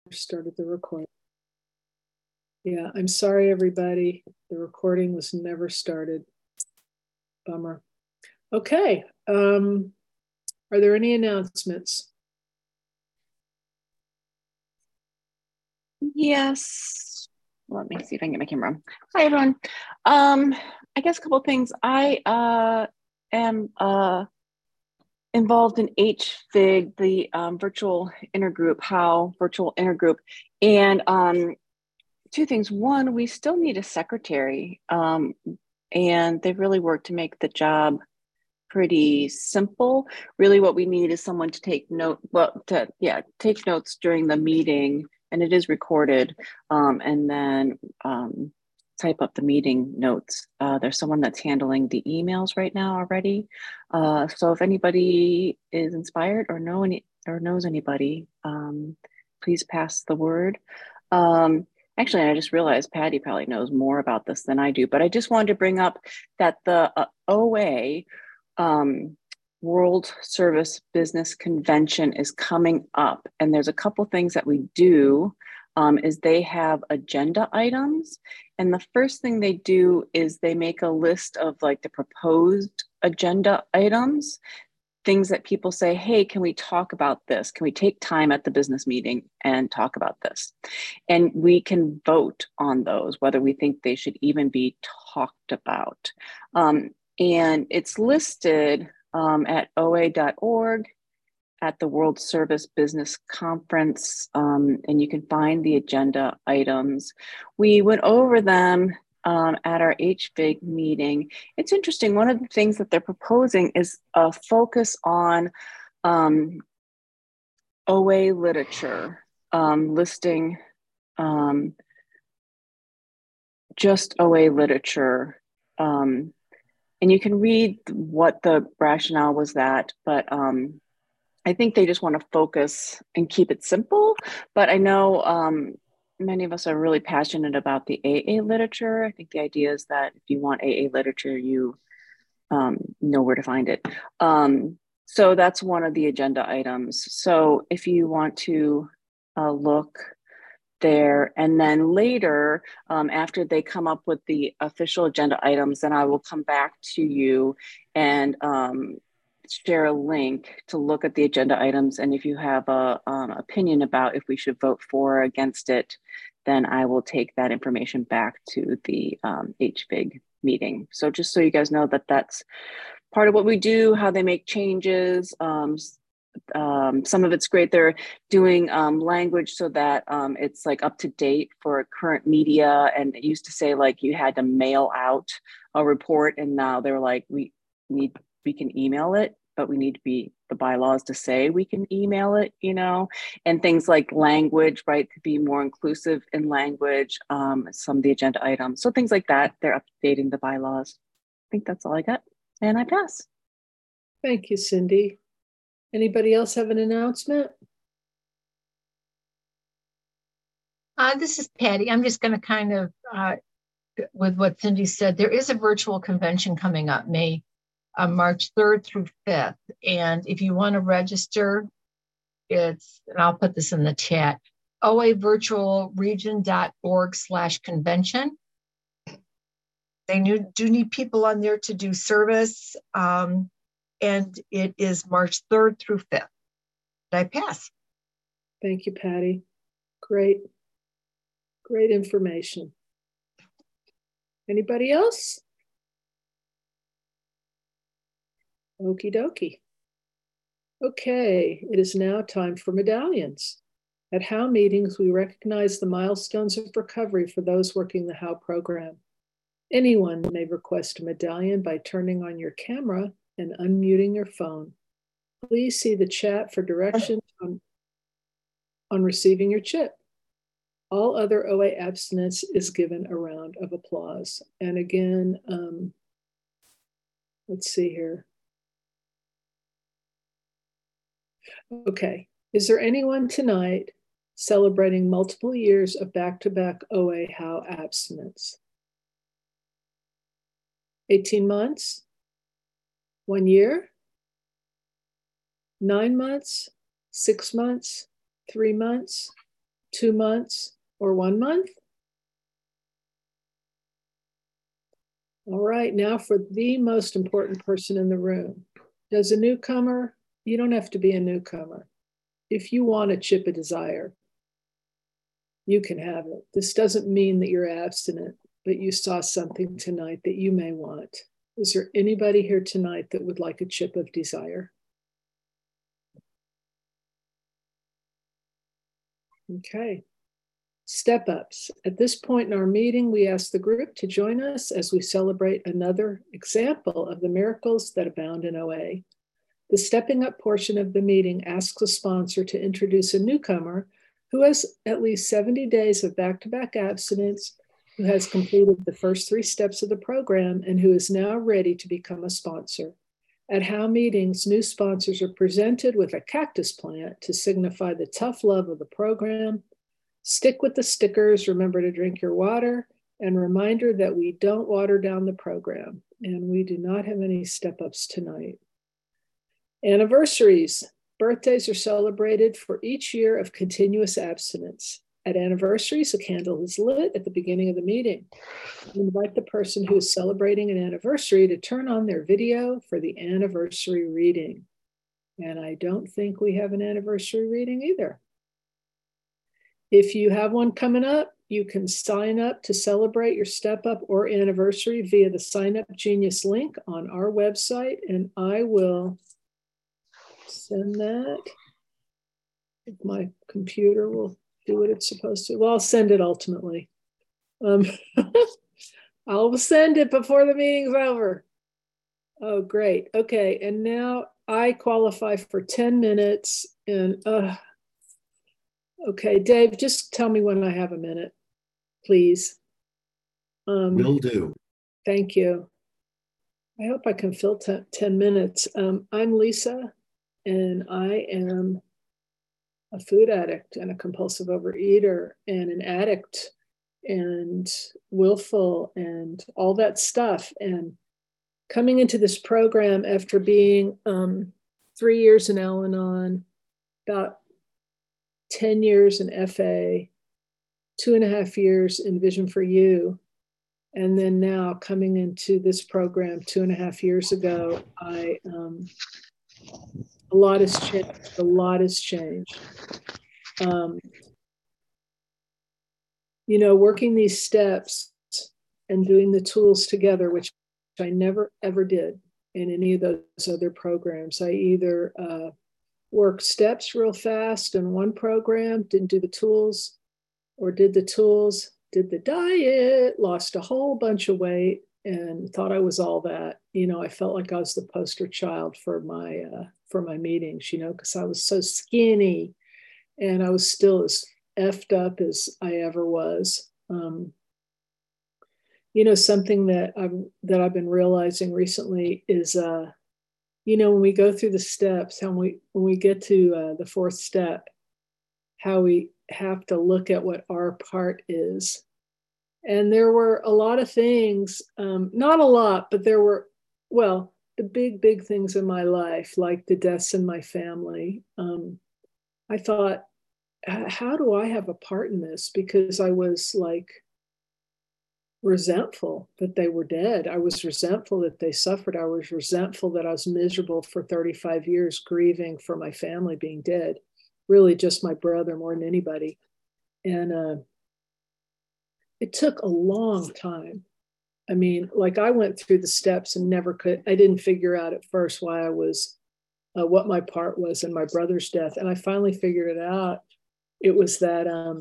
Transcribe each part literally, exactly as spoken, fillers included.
started the recording. Yeah, I'm sorry, everybody. The recording was never started. Bummer. Okay. Um, are there any announcements? Yes. Let me see if I can get my camera on. Hi, everyone. Um, I guess a couple of things. I uh, am uh, involved in H F I G, the um, virtual intergroup, how virtual intergroup. And um, two things. One, we still need a secretary. Um, and they've really worked to make the job pretty simple. Really what we need is someone to take note, well, to, yeah, take notes during the meeting, and it is recorded, um, and then um, type up the meeting notes. Uh, there's someone that's handling the emails right now already. Uh, so if anybody is inspired or know any or knows anybody, um, please pass the word. Um, Actually, I just realized Patty probably knows more about this than I do, but I just wanted to bring up that the uh, O A um, World Service Business Convention is coming up, and there's a couple things that we do. Um, is they have agenda items, and the first thing they do is they make a list of like the proposed agenda items, things that people say, hey, can we talk about this? Can we take time at the business meeting and talk about this? And we can vote on those, whether we think they should even be talked about. Um, and it's listed um, at O A dot org, at the World Service Business Conference, um, and you can find the agenda items. We went over them um, at our H F I G meeting. It's interesting, one of the things that they're proposing is a focus on um, O A literature, um, listing um, just O A literature. Um, and you can read what the rationale was that, but um, I think they just want to focus and keep it simple. But I know um, many of us are really passionate about the A A literature. I think the idea is that if you want A A literature, you um, know where to find it. Um, so that's one of the agenda items. So if you want to uh, look there, and then later, um, after they come up with the official agenda items, then I will come back to you and um, share a link to look at the agenda items. And if you have a um, opinion about if we should vote for or against it, then I will take that information back to the um, H F I G meeting. So just so you guys know that that's part of what we do, how they make changes. Um, um, some of it's great. They're doing um, language so that um, it's like up to date for current media. And it used to say like you had to mail out a report, and now they're like, we need, we can email it, but we need to be the bylaws to say we can email it, you know, and things like language, right, to be more inclusive in language, um, some of the agenda items. So things like that, they're updating the bylaws. I think that's all I got, and I pass. Thank you, Cindy. Anybody else have an announcement? Uh, this is Patty. I'm just going to kind of, uh, with what Cindy said, there is a virtual convention coming up May, uh, March third through fifth. And if you want to register, it's, and I'll put this in the chat, O A virtual region dot org slash convention. They do need people on there to do service. Um, and it is March third through fifth. Did I pass? Thank you, Patty. Great. Great information. Anybody else? Okie dokie. Okay, it is now time for medallions. At H O W meetings, we recognize the milestones of recovery for those working the H O W program. Anyone may request a medallion by turning on your camera and unmuting your phone. Please see the chat for directions on, on receiving your chip. All other O A abstinence is given a round of applause. And again, um, let's see here. Okay, is there anyone tonight celebrating multiple years of back-to-back O A H O W abstinence? eighteen months? One year? Nine months? Six months? Three months? two months, or one month? All right, now for the most important person in the room. Does a newcomer, you don't have to be a newcomer. If you want a chip of desire, you can have it. This doesn't mean that you're abstinent, but you saw something tonight that you may want. Is there anybody here tonight that would like a chip of desire? Okay. Step ups. At this point in our meeting, we ask the group to join us as we celebrate another example of the miracles that abound in O A. The stepping up portion of the meeting asks a sponsor to introduce a newcomer who has at least seventy days of back-to-back abstinence, who has completed the first three steps of the program, and who is now ready to become a sponsor. At How meetings, new sponsors are presented with a cactus plant to signify the tough love of the program. Stick with the stickers, remember to drink your water, and reminder that we don't water down the program, and we do not have any step-ups tonight. Anniversaries. Birthdays are celebrated for each year of continuous abstinence. At anniversaries, a candle is lit at the beginning of the meeting. We invite the person who is celebrating an anniversary to turn on their video for the anniversary reading. And I don't think we have an anniversary reading either. If you have one coming up, you can sign up to celebrate your step up or anniversary via the Sign Up Genius link on our website, and I will send that. If my computer will do what it's supposed to. Well, I'll send it ultimately. Um, I'll send it before the meeting's over. Oh, great. Okay, and now I qualify for ten minutes, and uh, okay, Dave, just tell me when I have a minute, please. Um, Will do. Thank you. I hope I can fill ten minutes. Um, I'm Lisa, and I am a food addict and a compulsive overeater and an addict and willful and all that stuff. And coming into this program after being um, three years in Al-Anon, about ten years in F A, two and a half years in Vision for You, and then now coming into this program two and a half years ago, I um, a lot has changed. A lot has changed. Um, you know, working these steps and doing the tools together, which I never ever did in any of those other programs. I either uh, worked steps real fast in one program, didn't do the tools, or did the tools, did the diet, lost a whole bunch of weight, and thought I was all that. You know, I felt like I was the poster child for my uh, for my meetings, you know, because I was so skinny and I was still as effed up as I ever was. Um, you know, something that I've, that I've been realizing recently is, uh, you know, when we go through the steps, how we, when we get to uh, the fourth step, how we have to look at what our part is. And there were a lot of things, um, not a lot, but there were, well, the big, big things in my life, like the deaths in my family. Um, I thought, how do I have a part in this? Because I was like resentful that they were dead. I was resentful that they suffered. I was resentful that I was miserable for thirty-five years grieving for my family being dead, really just my brother more than anybody. And uh, it took a long time. I mean, like I went through the steps and never could, I didn't figure out at first why I was, uh, what my part was in my brother's death. And I finally figured it out. It was that um,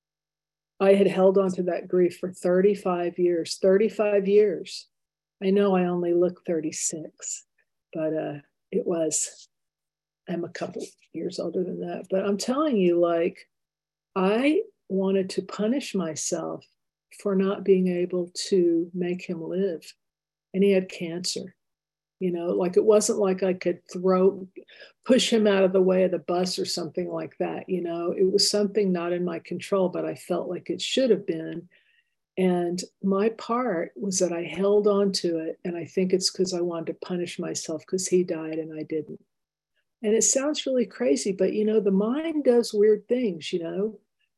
I had held on to that grief for thirty-five years, thirty-five years. I know I only look thirty-six, but uh, it was, I'm a couple years older than that. But I'm telling you, like, I wanted to punish myself for not being able to make him live. And he had cancer. You know, like it wasn't like I could throw, push him out of the way of the bus or something like that. You know, it was something not in my control, but I felt like it should have been. And my part was that I held on to it. And I think it's because I wanted to punish myself because he died and I didn't. And it sounds really crazy, but, you know, the mind does weird things, you know.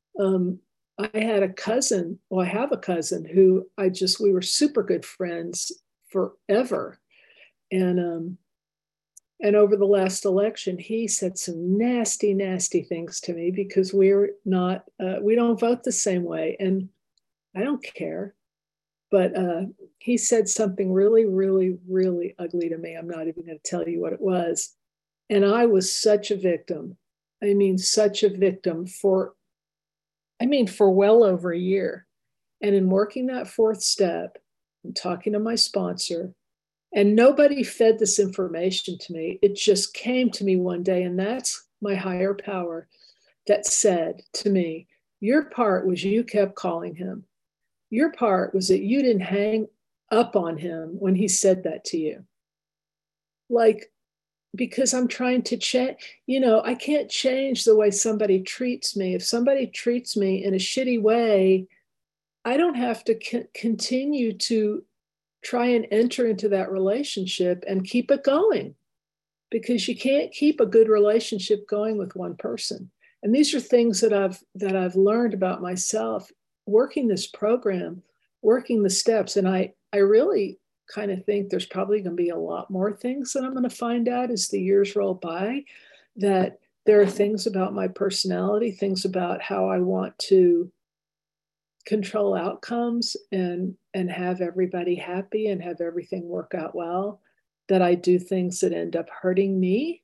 um, I had a cousin, well, I have a cousin who I just, we were super good friends forever. And, um, and over the last election, he said some nasty, nasty things to me because we're not, uh, we don't vote the same way. And I don't care. But uh, he said something really, really, really ugly to me. I'm not even going to tell you what it was. And I was such a victim. I mean, such a victim for, I mean, for well over a year. And in working that fourth step and talking to my sponsor, and nobody fed this information to me, it just came to me one day. And that's my higher power that said to me, your part was you kept calling him. Your part was that you didn't hang up on him when he said that to you. Like, because I'm trying to change, you know, I can't change the way somebody treats me. If somebody treats me in a shitty way, I don't have to c- continue to try and enter into that relationship and keep it going, because you can't keep a good relationship going with one person. And these are things that I've that I've learned about myself working this program, working the steps. And I I really kind of think there's probably going to be a lot more things that I'm going to find out as the years roll by, that there are things about my personality, things about how I want to control outcomes and and have everybody happy and have everything work out well, that I do things that end up hurting me.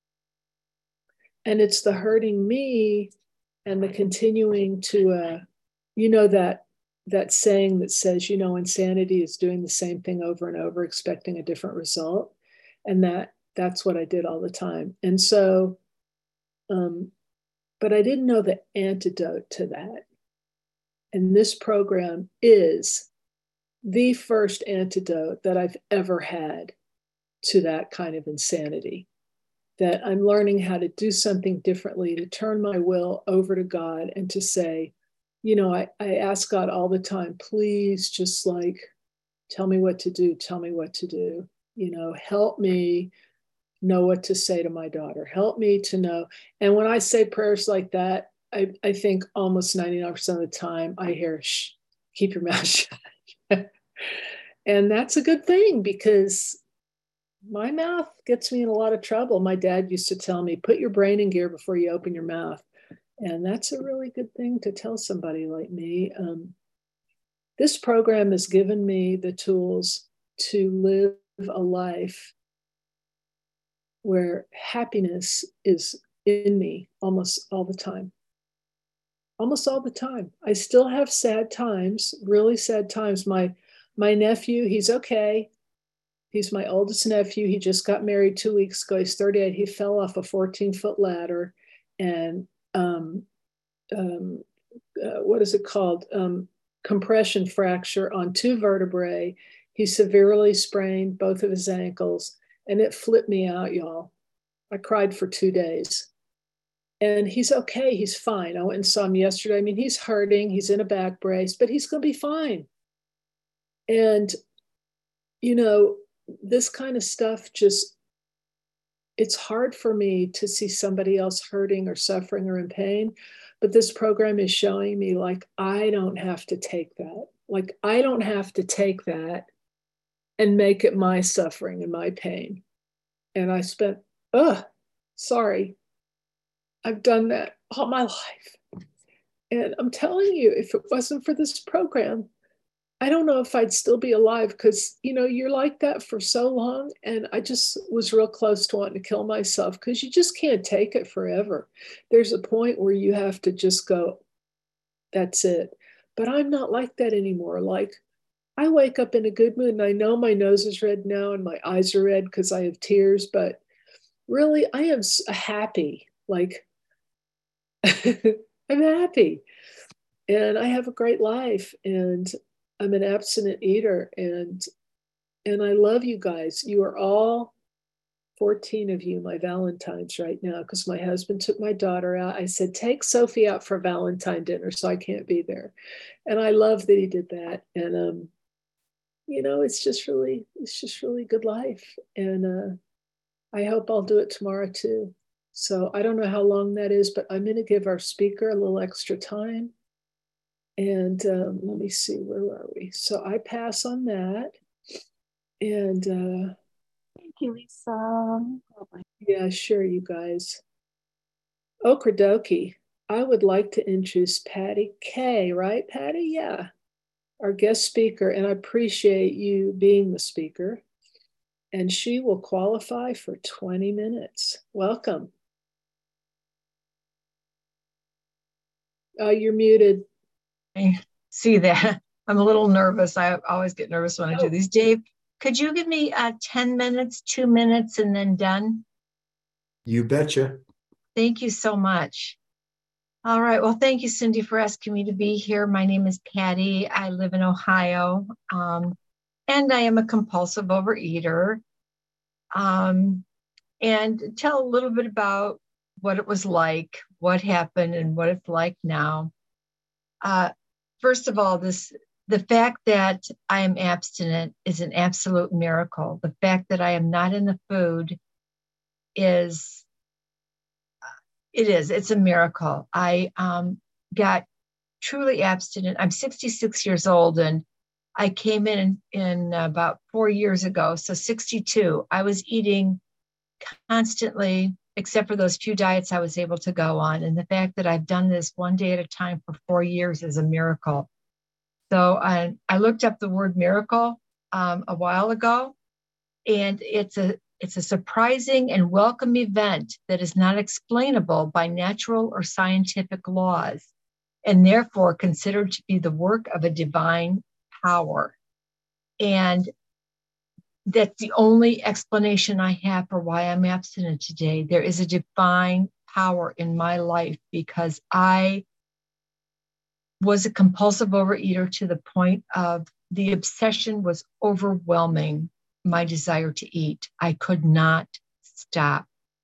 And it's the hurting me and the continuing to uh you know that that saying that says, you know, insanity is doing the same thing over and over expecting a different result. And that that's what I did all the time. And so um but I didn't know the antidote to that. And this program is the first antidote that I've ever had to that kind of insanity, that I'm learning how to do something differently, to turn my will over to God and to say, you know, I, I ask God all the time, please just like, tell me what to do, tell me what to do, you know, help me know what to say to my daughter, help me to know. And when I say prayers like that, I, I think almost ninety-nine percent of the time I hear, shh, keep your mouth shut. And that's a good thing, because my mouth gets me in a lot of trouble. My dad used to tell me, put your brain in gear before you open your mouth. And that's a really good thing to tell somebody like me. Um, this program has given me the tools to live a life where happiness is in me almost all the time. Almost all the time. I still have sad times, really sad times. My my nephew, he's okay. He's my oldest nephew. He just got married two weeks ago. He's thirty-eight. He fell off a fourteen-foot ladder, and um, um, uh, what is it called? Um, compression fracture on two vertebrae. He severely sprained both of his ankles, and it flipped me out, y'all. I cried for two days. And he's okay. He's fine. I went and saw him yesterday. I mean, he's hurting. He's in a back brace, but he's going to be fine. And, you know, this kind of stuff just, it's hard for me to see somebody else hurting or suffering or in pain. But this program is showing me, like, I don't have to take that. Like, I don't have to take that and make it my suffering and my pain. And I spent, ugh, sorry. I've done that all my life. And I'm telling you, if it wasn't for this program, I don't know if I'd still be alive, because, you know, you're like that for so long. And I just was real close to wanting to kill myself, because you just can't take it forever. There's a point where you have to just go, that's it. But I'm not like that anymore. Like, I wake up in a good mood, and I know my nose is red now and my eyes are red because I have tears, but really I am happy. Like, I'm happy, and I have a great life, and I'm an abstinent eater, and and I love you guys. You are all fourteen of you, my Valentines right now, because my husband took my daughter out. I said, take Sophie out for Valentine dinner, so I can't be there. And I love that he did that. And um, you know, it's just really, it's just really good life. And uh, I hope I'll do it tomorrow too. So I don't know how long that is, but I'm going to give our speaker a little extra time. And um, let me see, where are we? So I pass on that. And uh, thank you, Lisa. Oh, yeah, sure, you guys. Okie I would like to introduce Patty Kay, right, Patty? Yeah, our guest speaker, and I appreciate you being the speaker. And she will qualify for twenty minutes. Welcome. Uh, you're muted. I see that. I'm a little nervous. I always get nervous when I do Oh. these. Dave, could you give me uh, ten minutes, two minutes, and then done? You betcha. Thank you so much. All right. Well, thank you, Cindy, for asking me to be here. My name is Patty. I live in Ohio, um, and I am a compulsive overeater. Um, and tell a little bit about what it was like, what happened, and what it's like now. Uh, first of all, this the fact that I am abstinent is an absolute miracle. The fact that I am not in the food is, it is, it's a miracle. I um, got truly abstinent. I'm sixty-six years old, and I came in in about four years ago, so sixty-two. I was eating constantly, except for those few diets I was able to go on. And the fact that I've done this one day at a time for four years is a miracle. So I, I looked up the word miracle um, a while ago, and it's a it's a surprising and welcome event that is not explainable by natural or scientific laws, and therefore considered to be the work of a divine power. And that's the only explanation I have for why I'm abstinent today. There is a divine power in my life because I was a compulsive overeater to the point of the obsession was overwhelming my desire to eat. I could not stop.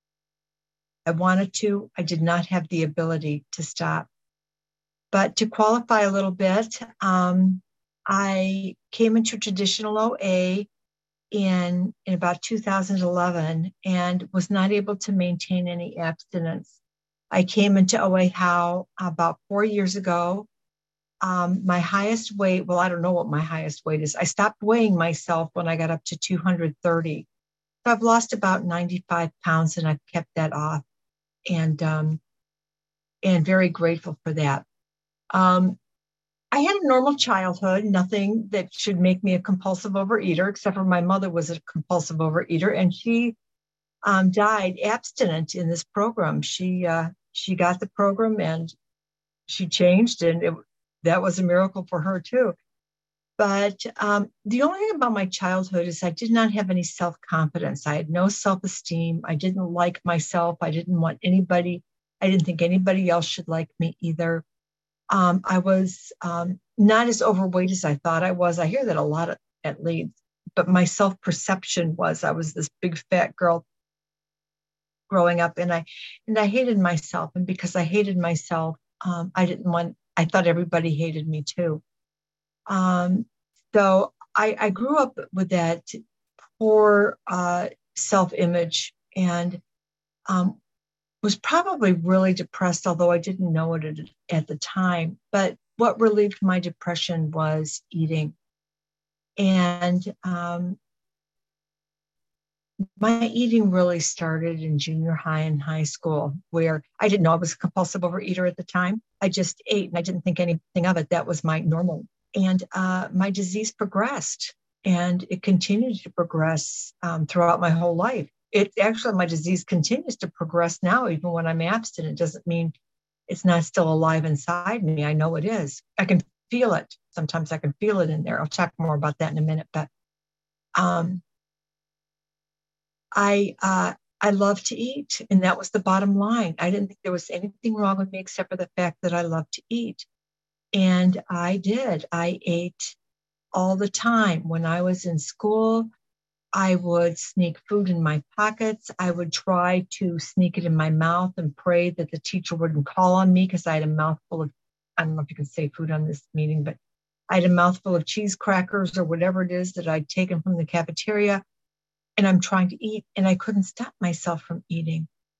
I wanted to, I did not have the ability to stop. But to qualify a little bit, um, I came into traditional O A in, in about two thousand eleven and was not able to maintain any abstinence. I came into O A How about four years ago. Um, my highest weight, well, I don't know what my highest weight is. I stopped weighing myself when I got up to two hundred thirty. So I've lost about ninety-five pounds and I've kept that off, and um, and very grateful for that. Um, I had a normal childhood, nothing that should make me a compulsive overeater, except for my mother was a compulsive overeater, and she um, died abstinent in this program. She uh, she got the program and she changed, and it, that was a miracle for her too. But um, the only thing about my childhood is I did not have any self-confidence. I had no self-esteem. I didn't like myself. I didn't want anybody. I didn't think anybody else should like me either. Um, I was um, not as overweight as I thought I was. I hear that a lot of, at Leeds, but my self-perception was I was this big fat girl growing up, and I and I hated myself. And because I hated myself, um, I didn't want. I thought everybody hated me too. Um, so I, I grew up with that poor uh, self-image, and um, was probably really depressed, although I didn't know it at, at the time. But what relieved my depression was eating. And um, my eating really started in junior high and high school, where I didn't know I was a compulsive overeater at the time. I just ate and I didn't think anything of it. That was my normal. And uh, my disease progressed, and it continued to progress um, throughout my whole life. It actually, my disease continues to progress now, even when I'm abstinent. It doesn't mean it's not still alive inside me. I know it is. I can feel it. Sometimes I can feel it in there. I'll talk more about that in a minute. But um, I uh, I love to eat, and that was the bottom line. I didn't think there was anything wrong with me except for the fact that I love to eat. And I did. I ate all the time. When I was in school, I would sneak food in my pockets. I would try to sneak it in my mouth and pray that the teacher wouldn't call on me because I had a mouthful of, I don't know if you can say food on this meeting, but I had a mouthful of cheese crackers or whatever it is that I'd taken from the cafeteria. And I'm trying to eat, and I couldn't stop myself from eating.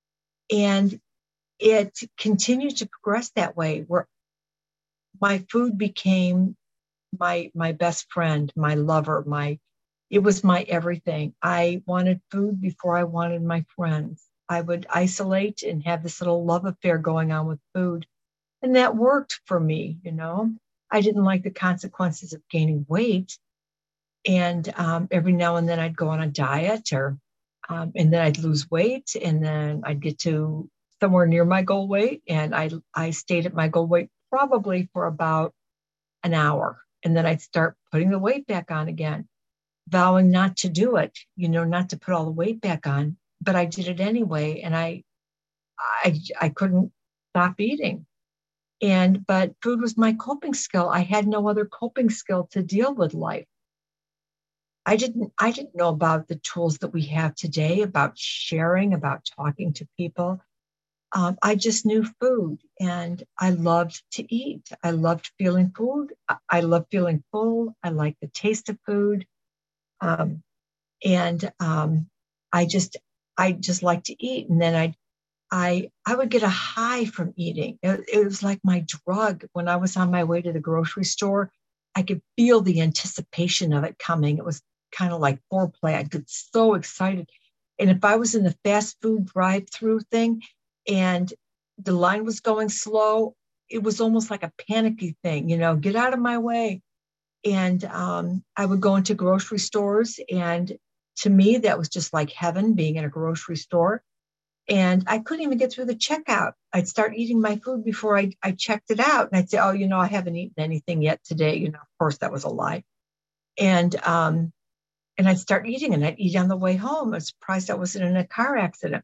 And it continued to progress that way, where my food became my my best friend, my lover, my it was my everything. I wanted food before I wanted my friends. I would isolate and have this little love affair going on with food. And that worked for me, you know. I didn't like the consequences of gaining weight. And um, every now and then I'd go on a diet, or um, and then I'd lose weight, and then I'd get to somewhere near my goal weight. And I I stayed at my goal weight probably for about an hour. And then I'd start putting the weight back on again, vowing not to do it, you know, not to put all the weight back on. But I did it anyway. And I I I couldn't stop eating. And but food was my coping skill. I had no other coping skill to deal with life. I didn't I didn't know about the tools that we have today, about sharing, about talking to people. Um, I just knew food, and I loved to eat. I loved feeling food. I, I loved feeling full. I liked the taste of food. Um, and um, I just I just like to eat. And then I I I would get a high from eating. It, it was like my drug. When I was on my way to the grocery store, I could feel the anticipation of it coming. It was kind of like foreplay. I'd get so excited. And if I was in the fast food drive-through thing and the line was going slow, it was almost like a panicky thing, you know, get out of my way. And um, I would go into grocery stores, and to me, that was just like heaven, being in a grocery store. And I couldn't even get through the checkout. I'd start eating my food before I, I checked it out. And I'd say, oh, you know, I haven't eaten anything yet today. You know, of course, that was a lie. And um, and I'd start eating, and I'd eat on the way home. I was surprised I wasn't in a car accident.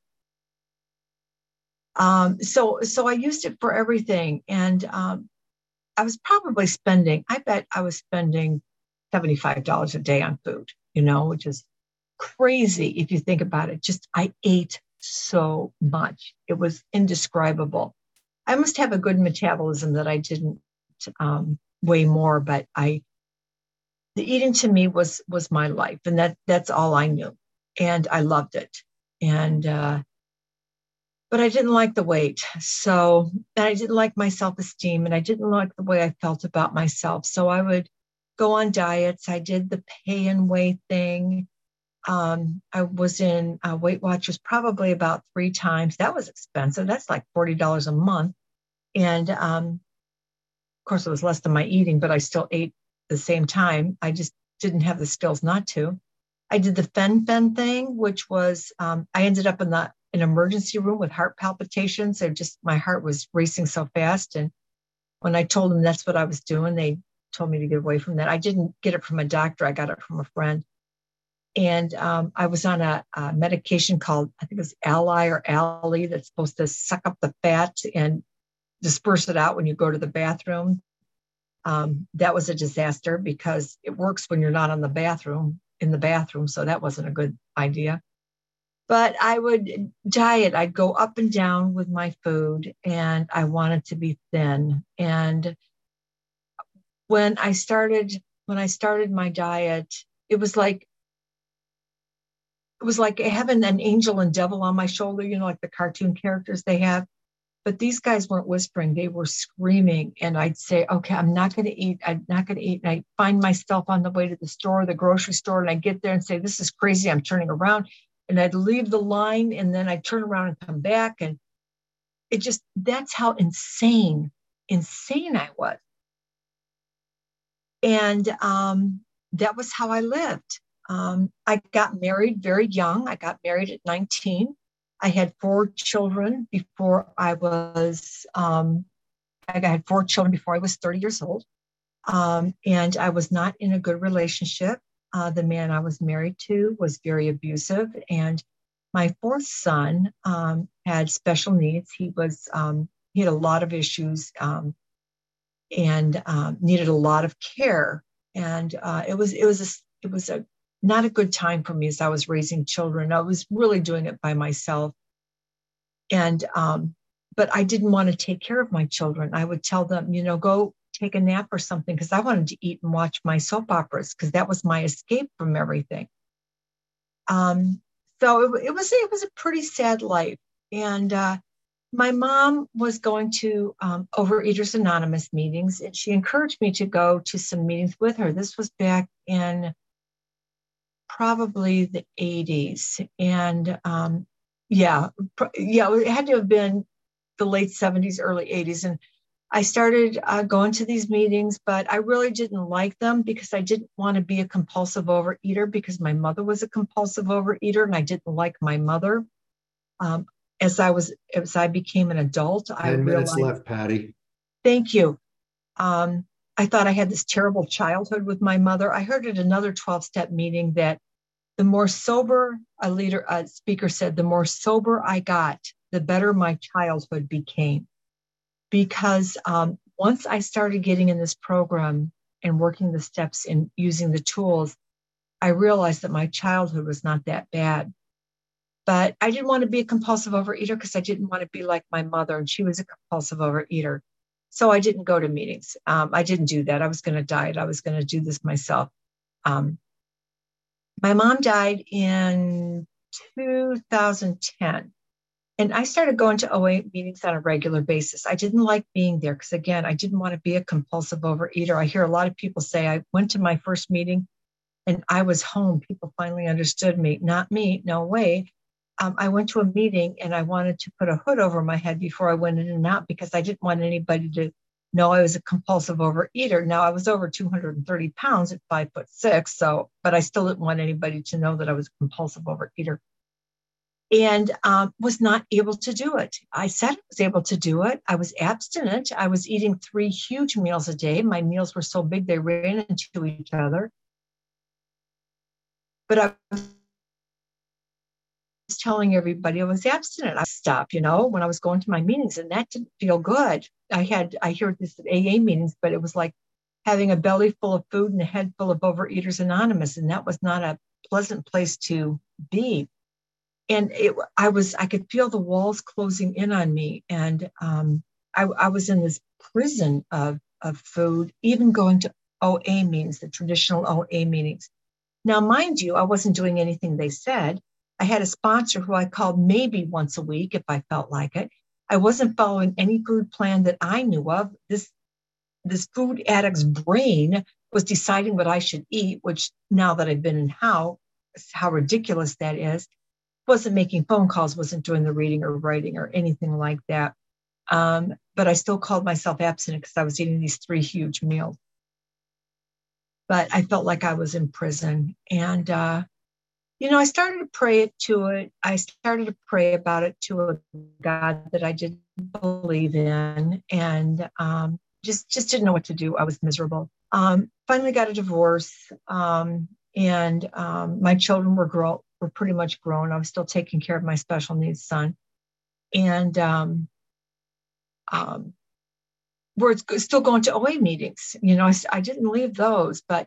Um, so, so I used it for everything. And um, I was probably spending, I bet I was spending seventy-five dollars a day on food, you know, which is crazy if you think about it. Just, I ate so much. It was indescribable. I must have a good metabolism that I didn't um, weigh more, but I, the eating to me was, was my life. And that, that's all I knew. And I loved it. And, uh, but I didn't like the weight. So, and I didn't like my self-esteem, and I didn't like the way I felt about myself. So I would go on diets. I did the pay and weigh thing. Um, I was in uh, Weight Watchers probably about three times. That was expensive. That's like forty dollars a month. And um, of course, it was less than my eating, but I still ate the same time. I just didn't have the skills not to. I did the Fen-Phen thing, which was, um, I ended up in the an emergency room with heart palpitations. It just, my heart was racing so fast. And when I told them that's what I was doing, they told me to get away from that. I didn't get it from a doctor. I got it from a friend. And um, I was on a, a medication called, I think it was Ally or Ally, that's supposed to suck up the fat and disperse it out when you go to the bathroom. Um, that was a disaster because it works when you're not on the bathroom, in the bathroom. So that wasn't a good idea. But I would diet. I'd go up and down with my food, and I wanted to be thin. And when I started, when I started my diet, it was like, it was like having an angel and devil on my shoulder, you know, like the cartoon characters they have. But these guys weren't whispering, they were screaming. And I'd say, okay, I'm not going to eat. I'm not going to eat. And I find myself on the way to the store, the grocery store, and I get there and say, this is crazy. I'm turning around. And I'd leave the line, and then I'd turn around and come back. And it just, that's how insane, insane I was. And um, that was how I lived. Um, I got married very young. I got married at nineteen. I had four children before I was, um, I had four children before I was thirty years old. Um, and I was not in a good relationship. Uh, the man I was married to was very abusive. And my fourth son um, had special needs. He was, um, he had a lot of issues um, and um, needed a lot of care. And uh, it was, it was, a, it was a, not a good time for me as I was raising children. I was really doing it by myself. And, um, but I didn't want to take care of my children. I would tell them, you know, go take a nap or something, because I wanted to eat and watch my soap operas, because that was my escape from everything. Um, so it, it was, it was a pretty sad life. And uh, my mom was going to um, Overeaters Anonymous meetings, and she encouraged me to go to some meetings with her. This was back in probably the eighties. And um, yeah, pr- yeah, it had to have been the late seventies, early eighties. And I started uh, going to these meetings, but I really didn't like them because I didn't want to be a compulsive overeater because my mother was a compulsive overeater and I didn't like my mother. Um, as I was, as I became an adult, I Ten minutes realized, left, Patty. thank you. Um, I thought I had this terrible childhood with my mother. I heard at another twelve-step meeting that the more sober a leader, a speaker said, the more sober I got, the better my childhood became. Because um, once I started getting in this program and working the steps and using the tools, I realized that my childhood was not that bad. But I didn't want to be a compulsive overeater because I didn't want to be like my mother, and she was a compulsive overeater. So I didn't go to meetings. Um, I didn't do that. I was going to diet. I was going to do this myself. Um, my mom died in two thousand ten. And I started going to O A meetings on a regular basis. I didn't like being there because, again, I didn't want to be a compulsive overeater. I hear a lot of people say, I went to my first meeting and I was home. People finally understood me. Not me, no way. Um, I went to a meeting and I wanted to put a hood over my head before I went in and out because I didn't want anybody to know I was a compulsive overeater. Now, I was over two hundred thirty pounds at five foot six, so, but I still didn't want anybody to know that I was a compulsive overeater. And um, was not able to do it. I said I was able to do it. I was abstinent. I was eating three huge meals a day. My meals were so big they ran into each other. But I was telling everybody I was abstinent. I stopped, you know, when I was going to my meetings, and that didn't feel good. I had, I heard this at A A meetings, but it was like having a belly full of food and a head full of Overeaters Anonymous. And that was not a pleasant place to be. And it, I was, I could feel the walls closing in on me. And um, I, I was in this prison of, of food, even going to O A meetings, the traditional O A meetings. Now, mind you, I wasn't doing anything they said. I had a sponsor who I called maybe once a week if I felt like it. I wasn't following any food plan that I knew of. This, this food addict's brain was deciding what I should eat, which now that I've been in how, how ridiculous that is. Wasn't making phone calls, wasn't doing the reading or writing or anything like that. Um, but I still called myself abstinent because I was eating these three huge meals. But I felt like I was in prison. And, uh, you know, I started to pray it to it. I started to pray about it to a God that I didn't believe in, and um, just, just didn't know what to do. I was miserable. Um, finally got a divorce, um, and um, my children were grown. were pretty much grown. I was still taking care of my special needs son. And um, um, we're still going to O A meetings. You know, I, I didn't leave those, but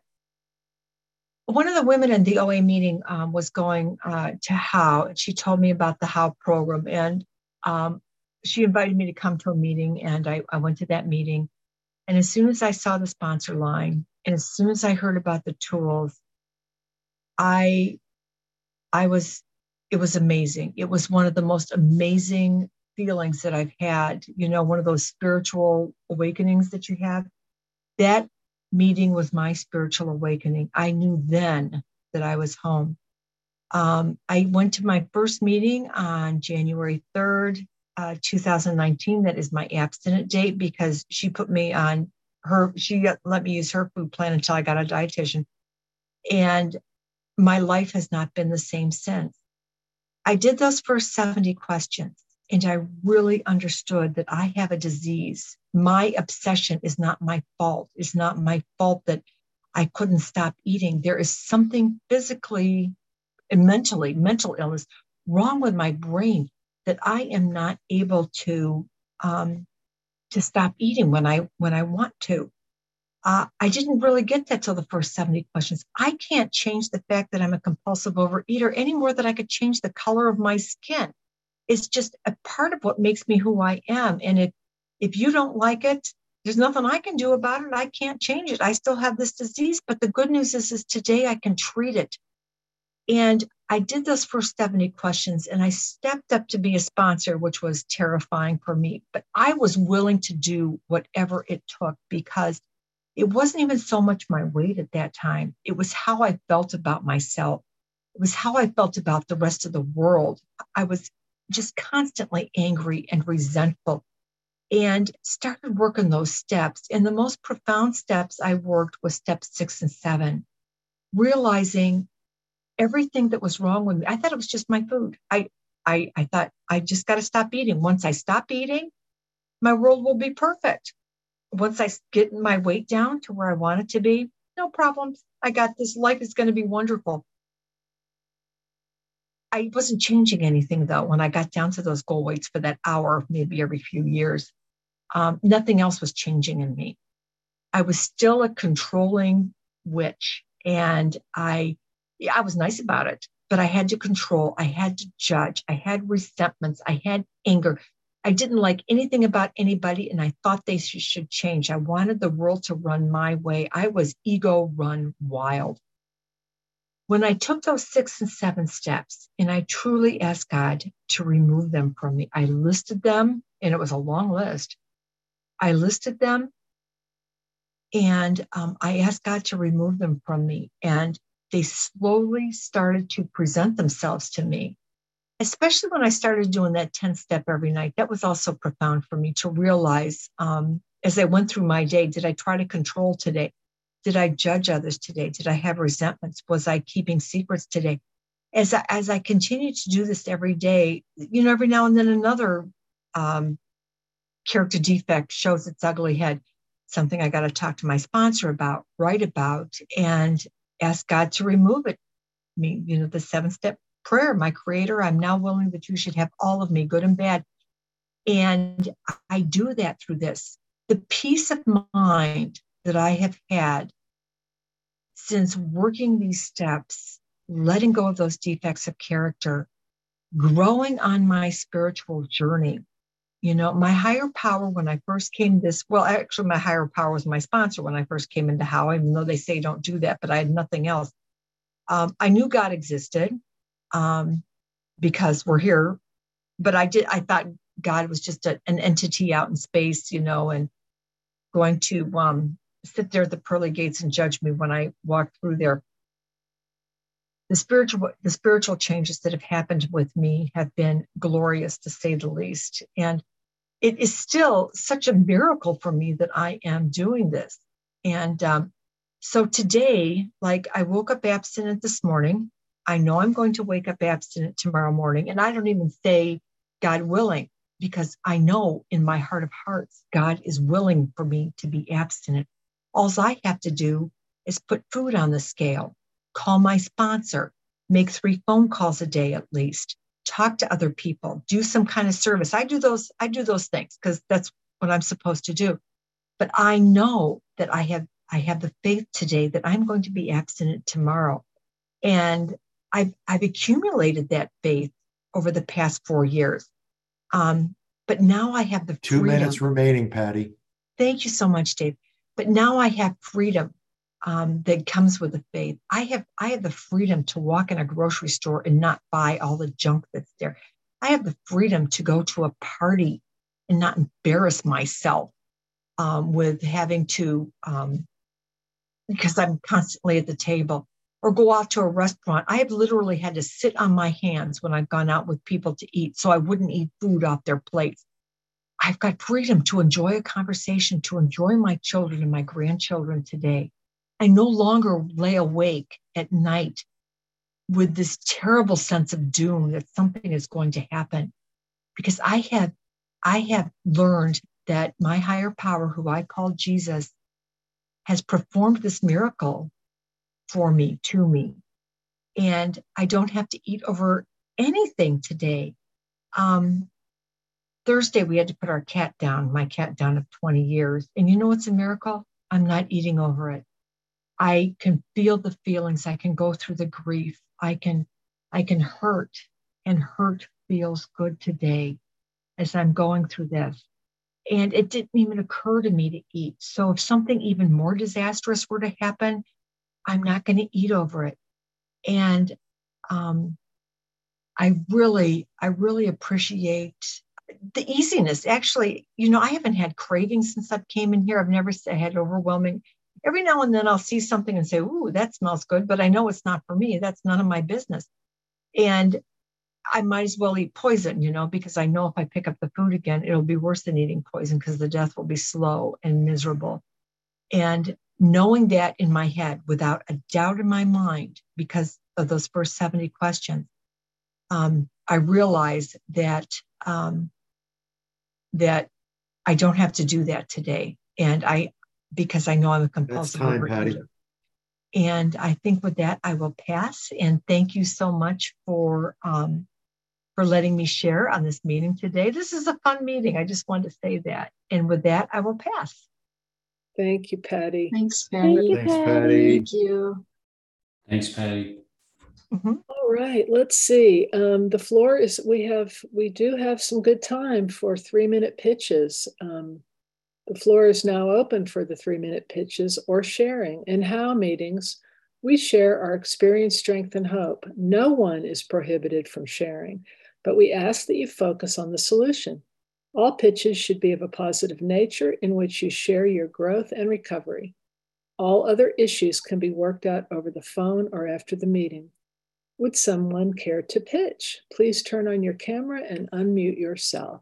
one of the women in the O A meeting um, was going uh, to How, and she told me about the How program. And um, she invited me to come to a meeting, and I, I went to that meeting. And as soon as I saw the sponsor line, and as soon as I heard about the tools, I I was, it was amazing. It was one of the most amazing feelings that I've had, you know, one of those spiritual awakenings that you have. That meeting was my spiritual awakening. I knew then that I was home. Um, I went to my first meeting on January third, uh, two thousand nineteen. That is my abstinent date because she put me on her, she let me use her food plan until I got a dietitian. And my life has not been the same since. I did those first seventy questions, and I really understood that I have a disease. My obsession is not my fault. It's not my fault that I couldn't stop eating. There is something physically and mentally, mental illness wrong with my brain that I am not able to um, to stop eating when I when I want to. Uh, I didn't really get that till the first seventy questions. I can't change the fact that I'm a compulsive overeater any more than I could change the color of my skin. It's just a part of what makes me who I am. And if, if you don't like it, there's nothing I can do about it. I can't change it. I still have this disease. But the good news is, is today I can treat it. And I did those first seventy questions and I stepped up to be a sponsor, which was terrifying for me. But I was willing to do whatever it took because it wasn't even so much my weight at that time. It was how I felt about myself. It was how I felt about the rest of the world. I was just constantly angry and resentful and started working those steps. And the most profound steps I worked was steps six and seven, realizing everything that was wrong with me. I thought it was just my food. I, I, I thought I just got to stop eating. Once I stop eating, my world will be perfect. Once I get my weight down to where I want it to be, no problems. I got this. Life is going to be wonderful. I wasn't changing anything, though, when I got down to those goal weights for that hour, maybe every few years. Um, nothing else was changing in me. I was still a controlling witch, and I, I was nice about it, but I had to control. I had to judge. I had resentments. I had anger. I didn't like anything about anybody, and I thought they sh- should change. I wanted the world to run my way. I was ego run wild. When I took those six and seven steps, and I truly asked God to remove them from me, I listed them, and it was a long list. I listed them, and um, I asked God to remove them from me, and they slowly started to present themselves to me. Especially when I started doing that ten step every night. That was also profound for me to realize um, as I went through my day, did I try to control today? Did I judge others today? Did I have resentments? Was I keeping secrets today? As I, as I continue to do this every day, you know, every now and then another um, character defect shows its ugly head, something I got to talk to my sponsor about, write about, and ask God to remove it. I mean, you know, the seven step prayer, my creator, I'm now willing that you should have all of me, good and bad. And I do that through this. The peace of mind that I have had since working these steps, letting go of those defects of character, growing on my spiritual journey. You know, my higher power when I first came this, well, actually my higher power was my sponsor when I first came into How, even though they say don't do that, but I had nothing else. Um, I knew God existed. Um, because we're here, but I did, I thought God was just a, an entity out in space, you know, and going to um, sit there at the pearly gates and judge me when I walked through there. The spiritual, the spiritual changes that have happened with me have been glorious, to say the least. And it is still such a miracle for me that I am doing this. And um, so today, like I woke up abstinent this morning. I know I'm going to wake up abstinent tomorrow morning. And I don't even say God willing, because I know in my heart of hearts, God is willing for me to be abstinent. All I have to do is put food on the scale, call my sponsor, make three phone calls a day at least, talk to other people, do some kind of service. I do those, I do those things because that's what I'm supposed to do. But I know that I have, I have the faith today that I'm going to be abstinent tomorrow. And I've, I've accumulated that faith over the past four years. Um, but now I have the Two freedom. minutes remaining, Patty. Thank you so much, Dave. But now I have freedom um, that comes with the faith. I have, I have the freedom to walk in a grocery store and not buy all the junk that's there. I have the freedom to go to a party and not embarrass myself um, with having to, um, because I'm constantly at the table. Or go out to a restaurant. I have literally had to sit on my hands when I've gone out with people to eat so I wouldn't eat food off their plates. I've got freedom to enjoy a conversation, to enjoy my children and my grandchildren today. I no longer lay awake at night with this terrible sense of doom that something is going to happen, because I have, I have learned that my higher power, who I call Jesus, has performed this miracle for me, to me. And I don't have to eat over anything today. Um, Thursday, we had to put our cat down, my cat down of twenty years. And you know what's a miracle? I'm not eating over it. I can feel the feelings. I can go through the grief. I can, I can hurt, and hurt feels good today as I'm going through this. And it didn't even occur to me to eat. So if something even more disastrous were to happen, I'm not going to eat over it. And um, I really, I really appreciate the easiness. Actually, you know, I haven't had cravings since I came in here. I've never had overwhelming. Every now and then I'll see something and say, ooh, that smells good, but I know it's not for me. That's none of my business. And I might as well eat poison, you know, because I know if I pick up the food again, it'll be worse than eating poison because the death will be slow and miserable. And knowing that in my head without a doubt in my mind, because of those first seventy questions, um, I realize that um, that I don't have to do that today. And I, because I know I'm a compulsive That's time, Patty. overeater. And I think with that, I will pass. And thank you so much for um, for letting me share on this meeting today. This is a fun meeting. I just wanted to say that. And with that, I will pass. Thank you, Patty. Thanks, Patty. Thank you, Thanks, Patty. Patty. Thank you. Thanks, Patty. Mm-hmm. All right, let's see. Um, the floor is, we have, we do have some good time for three minute pitches. Um, the floor is now open for the three minute pitches or sharing. In How meetings, we share our experience, strength, and hope. No one is prohibited from sharing, but we ask that you focus on the solution. All pitches should be of a positive nature in which you share your growth and recovery. All other issues can be worked out over the phone or after the meeting. Would someone care to pitch? Please turn on your camera and unmute yourself.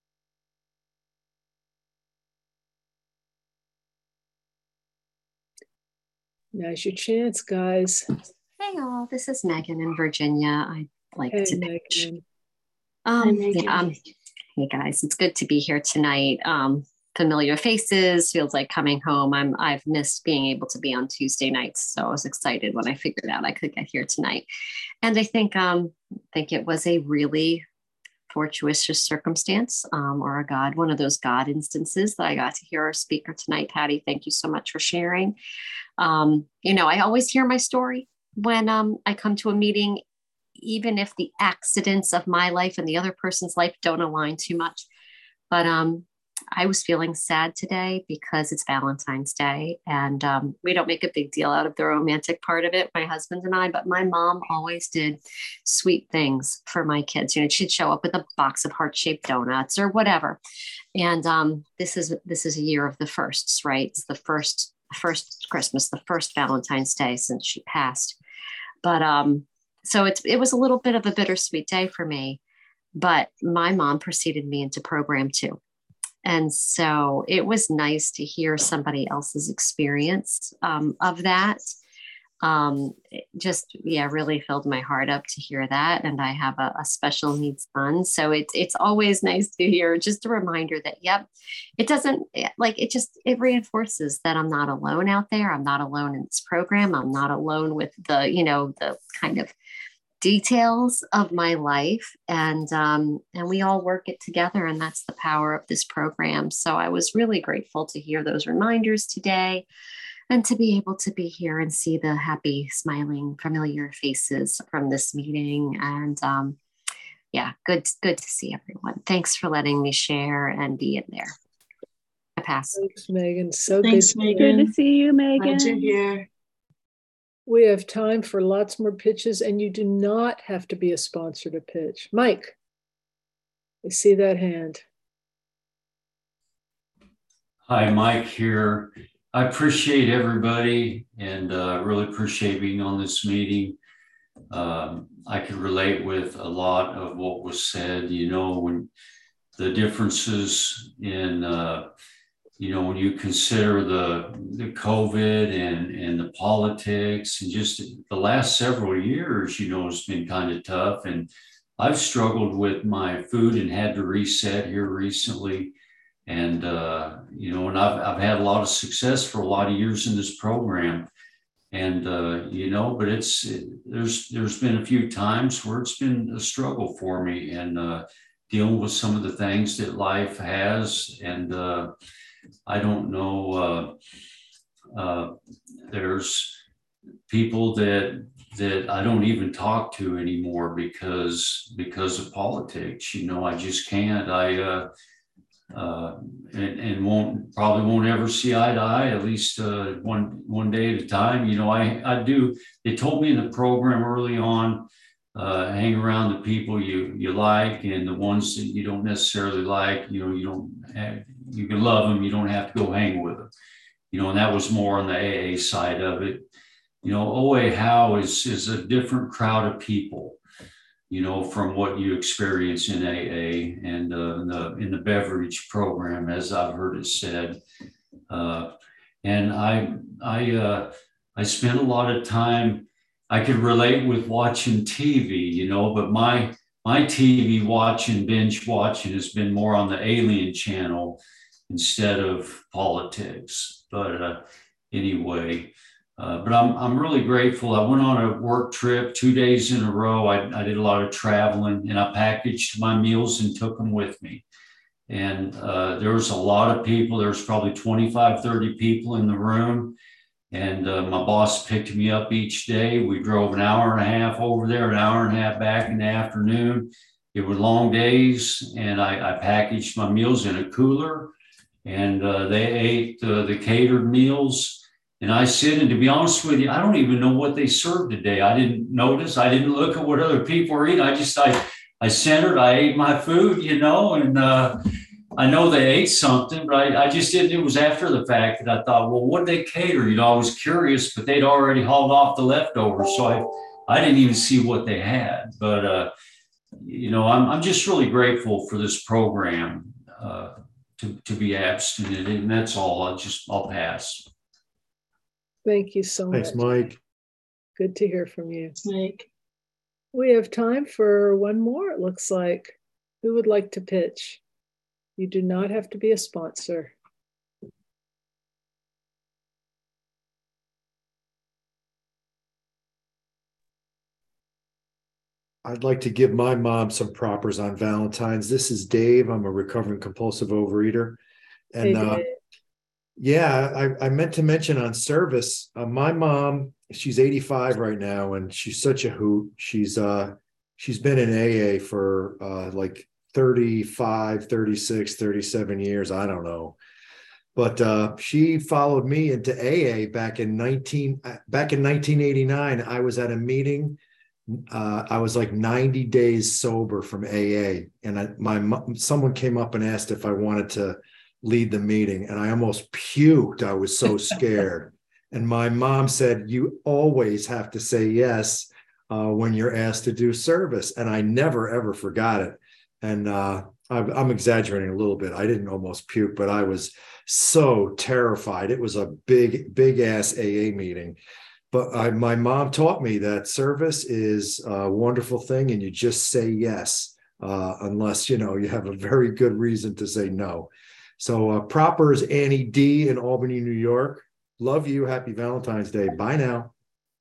Now's your chance, guys. Hey all, this is Megan in Virginia. I'd like Hey, to pitch. Megan. Um, Hi, Megan. yeah, um, hey guys, it's good to be here tonight. Um, familiar faces, feels like coming home. I'm I've missed being able to be on Tuesday nights, so I was excited when I figured out I could get here tonight. And I think um, think it was a really fortuitous circumstance, um, or a God, one of those God instances that I got to hear our speaker tonight. Patty, thank you so much for sharing. Um, you know, I always hear my story when um, I come to a meeting, even if the accidents of my life and the other person's life don't align too much. But um, I was feeling sad today because it's Valentine's Day, and um, we don't make a big deal out of the romantic part of it, my husband and I, but my mom always did sweet things for my kids. You know, she'd show up with a box of heart-shaped donuts or whatever. And um, this is this is a year of the firsts, right? It's the first first Christmas, the first Valentine's Day since she passed. But um, so it's it was a little bit of a bittersweet day for me. But my mom preceded me into program too. And so it was nice to hear somebody else's experience um, of that. Um, it just, yeah, really filled my heart up to hear that. And I have a, a special needs son. So it's, it's always nice to hear just a reminder that, yep, it doesn't like, it just, it reinforces that I'm not alone out there. I'm not alone in this program. I'm not alone with the, you know, the kind of details of my life, and um, and we all work it together, and that's the power of this program. So I was really grateful to hear those reminders today, and to be able to be here and see the happy, smiling, familiar faces from this meeting. And um, yeah, good, good to see everyone. Thanks for letting me share and be in there. I pass. Thanks, Megan. So Thanks, good. Megan. Good to see you, Glad Megan. you're here. We have time for lots more pitches, and you do not have to be a sponsor to pitch. Mike, I see that hand. Hi, Mike here. I appreciate everybody, and uh, really appreciate being on this meeting. Um, I could relate with a lot of what was said, you know, when the differences in, uh, you know, when you consider the, the COVID and, and the politics, and just the last several years, you know, it's been kind of tough. And I've struggled with my food and had to reset here recently. And, uh, you know, and I've, I've had a lot of success for a lot of years in this program. And, uh, you know, but it's, it, there's, there's been a few times where it's been a struggle for me, and uh, dealing with some of the things that life has. And uh, I don't know, uh, uh, there's people that, that I don't even talk to anymore because, because of politics. You know, I just can't, I, uh, uh, and, and won't probably won't ever see eye to eye, at least uh, one one day at a time. You know, I I do. They told me in the program early on uh, hang around the people you you like, and the ones that you don't necessarily like, you know, you don't have, you can love them, you don't have to go hang with them. You know, and that was more on the A A side of it. You know, O A How is is a different crowd of people, you know, from what you experience in A A and uh, in the in the beverage program, as I've heard it said. Uh, and I I uh, I spent a lot of time. I could relate with watching T V, you know, but my my T V watching, binge watching, has been more on the Alien Channel instead of politics. But uh, anyway, uh, but I'm I'm really grateful. I went on a work trip two days in a row. I, I did a lot of traveling, and I packaged my meals and took them with me. And uh, there was a lot of people. There was probably twenty-five, thirty people in the room. And uh, my boss picked me up each day. We drove an hour and a half over there, an hour and a half back in the afternoon. It were long days, and I, I packaged my meals in a cooler, and uh, they ate uh, the catered meals. And I sit, and to be honest with you, I don't even know what they served today. I didn't notice. I didn't look at what other people were eating. I just, I, I centered, I ate my food, you know, and uh, I know they ate something, but I, I just didn't. It was after the fact that I thought, well, what did they cater? You know, I was curious, but they'd already hauled off the leftovers. So I, I didn't even see what they had. But, uh, you know, I'm, I'm just really grateful for this program uh, to, to be abstinent. And that's all. I'll just, I'll pass. Thank you so Thanks, much. Mike. Good to hear from you. Mike. We have time for one more, it looks like. Who would like to pitch? You do not have to be a sponsor. I'd like to give my mom some propers on Valentine's. This is Dave. I'm a recovering compulsive overeater. And Hey, uh, Dave. yeah, I, I meant to mention on service, uh, my mom, she's eighty-five right now, and she's such a hoot. She's uh, she's been in A A for uh, like thirty-five, thirty-six, thirty-seven years. I don't know. But uh, she followed me into A A back in nineteen back in nineteen eighty-nine. I was at a meeting. Uh, I was like ninety days sober from A A, and I, my someone came up and asked if I wanted to lead the meeting, and I almost puked. I was so scared. And my mom said, "You always have to say yes uh, when you're asked to do service," and I never ever forgot it. And uh, I'm, I'm exaggerating a little bit. I didn't almost puke, but I was so terrified. It was a big, big ass A A meeting. But I, my mom taught me that service is a wonderful thing, and you just say yes, uh, unless, you know, you have a very good reason to say no. So uh, propers Annie D in Albany, New York. Love you. Happy Valentine's Day. Bye now.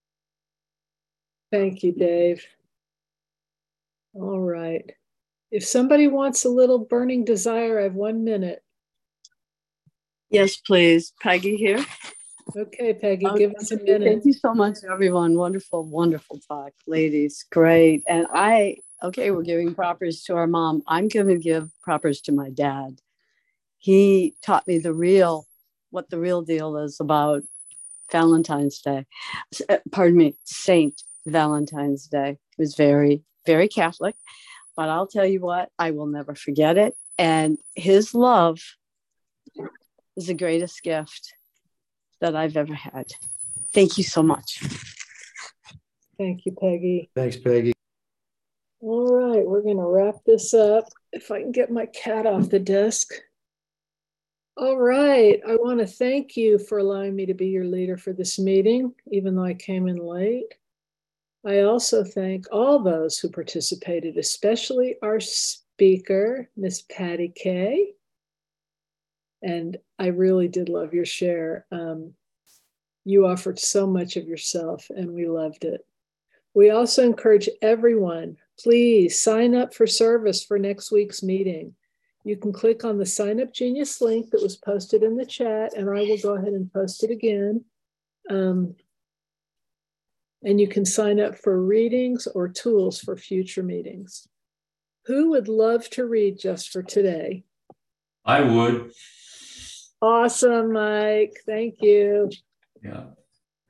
Thank you, Dave. All right. If somebody wants a little burning desire, I have one minute. Yes, please. Peggy here. Okay, Peggy, Okay. give us a minute. Thank you so much, everyone. Wonderful, wonderful talk, ladies. Great. And I, okay, we're giving propers to our mom. I'm going to give propers to my dad. He taught me the real, what the real deal is about Valentine's Day. Pardon me, Saint Valentine's Day. He was very, very Catholic. But I'll tell you what, I will never forget it. And his love is the greatest gift that I've ever had. Thank you so much. Thank you, Peggy. Thanks, Peggy. All right, we're going to wrap this up. If I can get my cat off the desk. All right, I want to thank you for allowing me to be your leader for this meeting, even though I came in late. I also thank all those who participated, especially our speaker, Miss Patty Kay. And I really did love your share. Um, you offered so much of yourself, and we loved it. We also encourage everyone, please sign up for service for next week's meeting. You can click on the Sign Up Genius link that was posted in the chat, and I will go ahead and post it again. Um, and you can sign up for readings or tools for future meetings. Who would love to read just for today? I would. Awesome, Mike. Thank you. Yeah.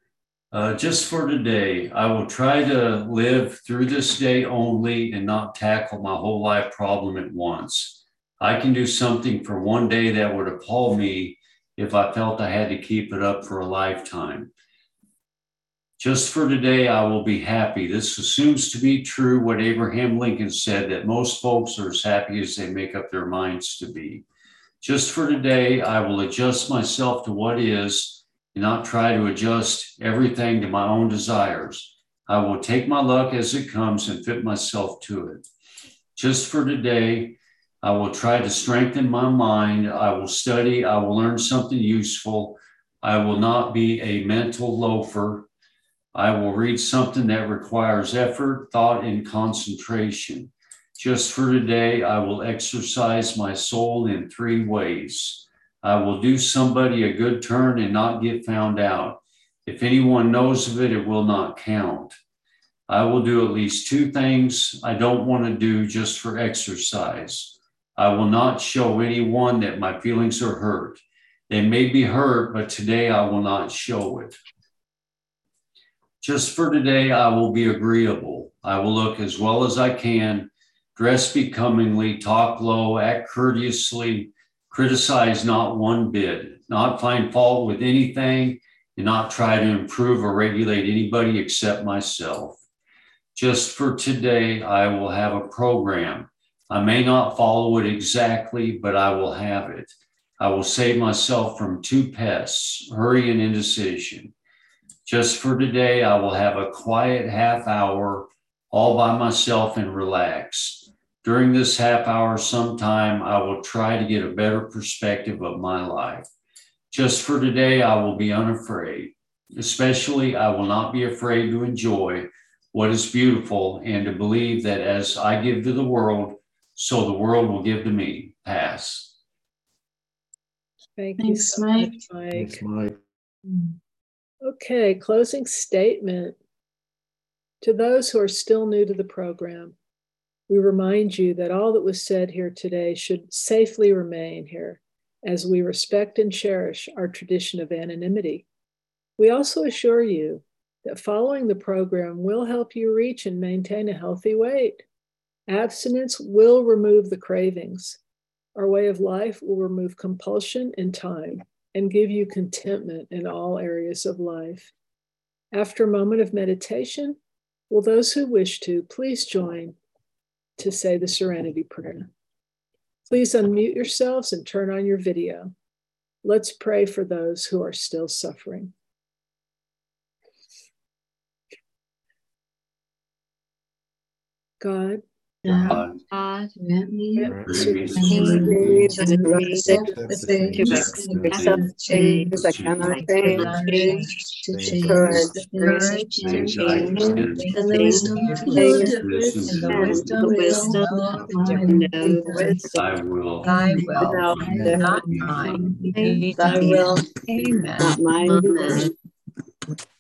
Uh, just for today, I will try to live through this day only and not tackle my whole life problem at once. I can do something for one day that would appall me if I felt I had to keep it up for a lifetime. Just for today, I will be happy. This assumes to be true what Abraham Lincoln said, that most folks are as happy as they make up their minds to be. Just for today, I will adjust myself to what is and not try to adjust everything to my own desires. I will take my luck as it comes and fit myself to it. Just for today, I will try to strengthen my mind. I will study. I will learn something useful. I will not be a mental loafer. I will read something that requires effort, thought, and concentration. Just for today, I will exercise my soul in three ways. I will do somebody a good turn and not get found out. If anyone knows of it, it will not count. I will do at least two things I don't want to do just for exercise. I will not show anyone that my feelings are hurt. They may be hurt, but today I will not show it. Just for today, I will be agreeable. I will look as well as I can, dress becomingly, talk low, act courteously, criticize not one bit, not find fault with anything, and not try to improve or regulate anybody except myself. Just for today, I will have a program. I may not follow it exactly, but I will have it. I will save myself from two pests, hurry and indecision. Just for today, I will have a quiet half hour all by myself and relax. During this half hour sometime, I will try to get a better perspective of my life. Just for today, I will be unafraid. Especially, I will not be afraid to enjoy what is beautiful and to believe that as I give to the world, so the world will give to me. Pass. Thank Thanks, you so Mike. much, Mike. Thanks, Mike. Okay, closing statement. To those who are still new to the program, we remind you that all that was said here today should safely remain here as we respect and cherish our tradition of anonymity. We also assure you that following the program will help you reach and maintain a healthy weight. Abstinence will remove the cravings. Our way of life will remove compulsion and time and give you contentment in all areas of life. After a moment of meditation, will those who wish to please join to say the Serenity Prayer. Please unmute yourselves and turn on your video. Let's pray for those who are still suffering. God, God, God, Grant me grant grant to me me me the the right to accept accept things I change, cannot I change, cannot courage to Change. change, courage, the grace, courage to things I change, can, and the and wisdom to know things the difference, wisdom and to the know and wisdom the to wisdom know to my know the wisdom. wisdom. I will. Thy To will, know Amen. not the mine, be thy done. will, Amen. not mine be done. Amen.